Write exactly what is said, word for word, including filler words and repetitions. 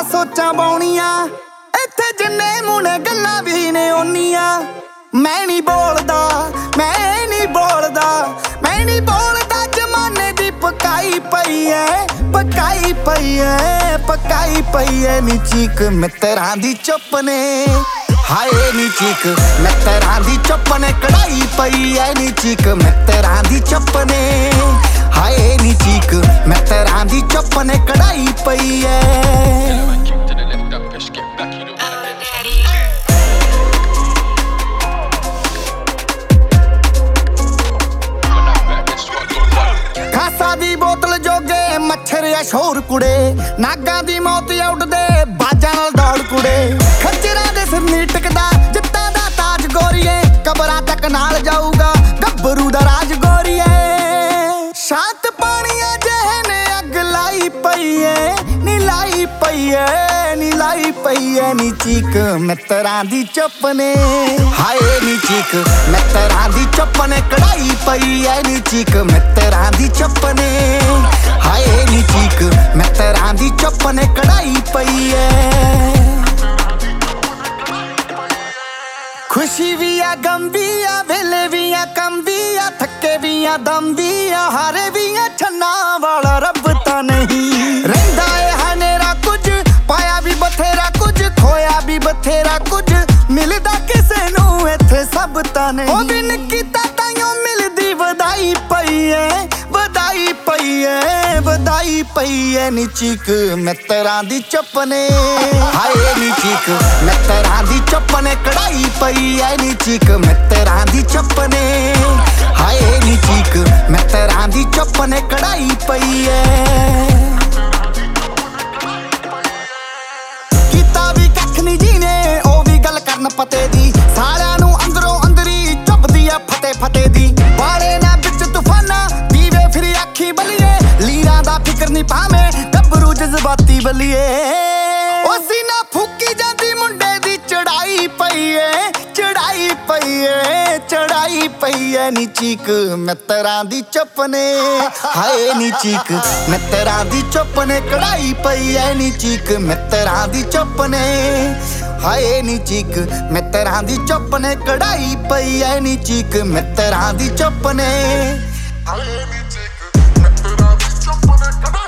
सोचां बाउणियां इत्थे जिन्ने मुंडे गल्लां भी ने ओनियां। मैं नहीं बोलदा मैं नहीं बोलदा मैं नहीं बोलदा जमाने दी पकाई पई है पकाई पई है पकाई पई है नी चीक मित्तरां दी चुप ने। हाय नी चीक मित्तरां दी चुप ने कढ़ाई पई है नी चीक मित्तरां दी चुप ने। हाय नी चीक मित्तरां दी चुप ने कढ़ाई पई है। खासा दी बोतल जोगे मच्छर या शोर कुड़े नागा दी मौत उड़दे बाजा नाल दौड़ कुड़े। खच्चरां दे सिर नी टिकदा जित्तां दा ताज गोरीए कबरां तक नाल जाऊगा गब्बरू दा राज गोरीए। शांत पानियां जहने अग लाई पई है नी लाई पई है नी लाई पई है नी चीक मित्तरां दी चुप ने। हाय नी चीक मित्तरां दी चुप ने कढ़ाई पई है नी चीक मित्तरां दी चुप ने। हाय नी चीक मित्तरां दी चुप ने कढ़ाई पई है। खुशी भी आ गम भी आ वेले भी आ कम भी आ थके भी आ दम भी आ हारे भी आ छन्ना वाला रब तां नहीं। रहिंदा ए हनेरा कुछ पाया भी बथेरा कुछ खोया भी बथेरा कुछ मिलदा किसे नूं इत्थे सब तां नहीं। ओ बिन कीता ताइयों मिलदी वधाई पई है वधाई पई है वधाई पई है नी चीक मित्तरां दी चुप ने। हाय नी चीक मित्तरां दी चुप ने कढ़ाई पई है नी चीक मित्तरां दी चुप ने। हाय नी चीक मित्तरां दी चुप ने कढ़ाई पई है। कीता भी कख नहीं जीने ओ भी गल करन पते दी सारियां नूं अंदरों अंदरी चुभदी आ फते फते दी। बाले ना बिच तूफाना दीवे फिर अखी बलिए लीरां दा फिकर नहीं पावे गब्बरू जज्बाती बलिए। ओ सीना फूकी जांदी मुंडे दी चढ़ाई पई है चढ़ाई पई है चढ़ाई पई है नी चीक मित्तरां दी चुप ने। हाय नी चीक मित्तरां दी चुप ने कढ़ाई पई है नी चीक मित्तरां दी चुप ने। हाय नी चीक मित्तरां दी चुप ने कढ़ाई पई है नी चीक मित्तरां दी चुप ने। हाय नी चीक मित्तरां दी चुप ने कढ़ाई